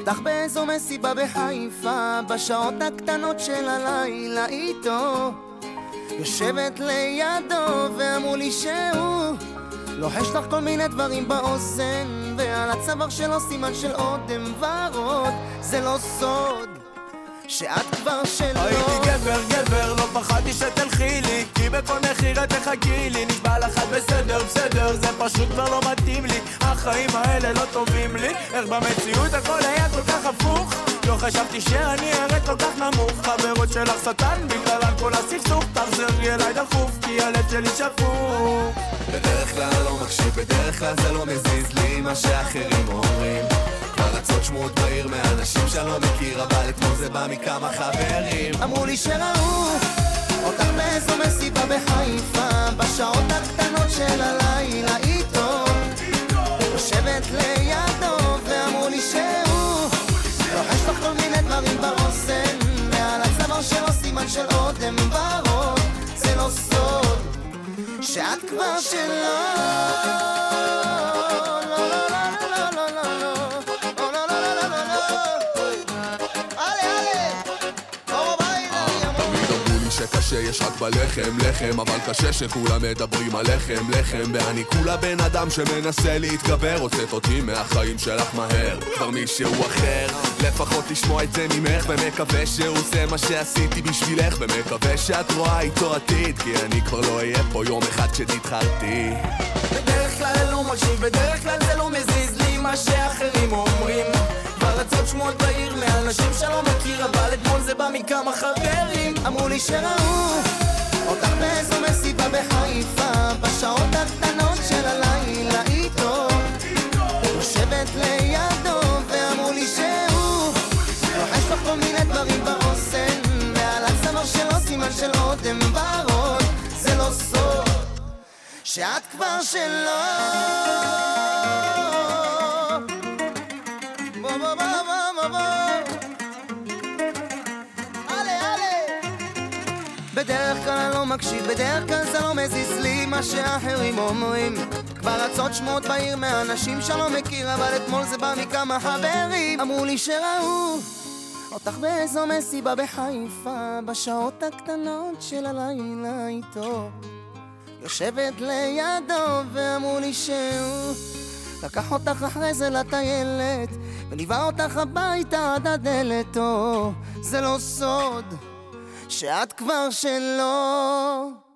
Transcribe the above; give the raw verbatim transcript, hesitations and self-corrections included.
אותך באיזו מסיבה בחיפה, בשעות הקטנות של הלילה איתו, יושבת לידו ואמרו לי שהוא לוחש לך כל מיני דברים באוזן, ועל הצוואר שלו סימן של אודם ורוד. זה לא סוד שאת כבר שלו. הייתי גבר גבר, לא פחדתי שתלכי לי, כי בכל מחיר את תחכי לי. נשבע לך את בסדר בסדר, זה פשוט כבר לא מתאים לי. החיים האלה לא טובים לי, איך במציאות הכל היה כל כך הפוך. לא חשבתי שאני ארד כל כך נמוך. חברות שלך שטן, בגללן כל הסכסוך. תחזרי אליי דחוף, כי הלב שלי שפוך. בדרך כלל לא מקשיב, בדרך כלל זה לא מזיז לי מה שאחרים אומרים. פרצות שמועות בעיר מאנשים שאני לא מכיר, אבל אתמול זה בא מכמה חברים. אמרו לי שראו אותך באיזו מסיבה בחיפה, בשעות הקטנות של הלילה איתו, יושבת לידו ואמרו לי שהוא לוחש לך כל מיני דברים באוזן, ועל הצוואר שלו סימן של אודם ורוד. זה לא סוד שאת כבר שלו. שקשה יש רק בלחם, לחם, אבל קשה שכולם מדברים על לחם, לחם. ואני כולה בן אדם שמנסה להתגבר, הוצאת אותי מהחיים שלך מהר, כבר מישהו אחר. לפחות לשמוע את זה ממך, ומקווה שהוא עושה מה שעשיתי בשבילך, ומקווה שאת רואה איתו עתיד, כי אני כבר לא אהיה פה יום אחד כשתתחרתי. בדרך כלל לא מקשיב, בדרך כלל זה לא מזיז לי מה שאחרים אומרים. פרצות שמועות בעיר מאנשים שלא מכיר, אבל אתמול זה בא מכמה חברים. אמרו לי שראו אותך באיזו מסיבה בחיפה, בשעות הקטנות של הלילה איתו, יושבת לידו ואמרו לי שהוא לוחש לך כל מיני דברים באוזן, ועל הצוואר שלו סימן של אודם ורוד. זה לא סוד שאת כבר שלו. בדרך כלל אני לא מקשיב, בדרך כלל זה לא מזיז לי מה שאחרים אומרים. כבר רצות שמות בעיר מאנשים שלא מכיר, אבל אתמול זה בא מכמה חברים. אמרו לי שראו אותך באיזו מסיבה בחיפה, בשעות הקטנות של הלילה איתו, יושבת לידו ואמרו לי שהוא לקח אותך אחרי זה לטיילת, וליווה אותך הביתה עד הדלת. זה לא סוד שאת כבר שלו.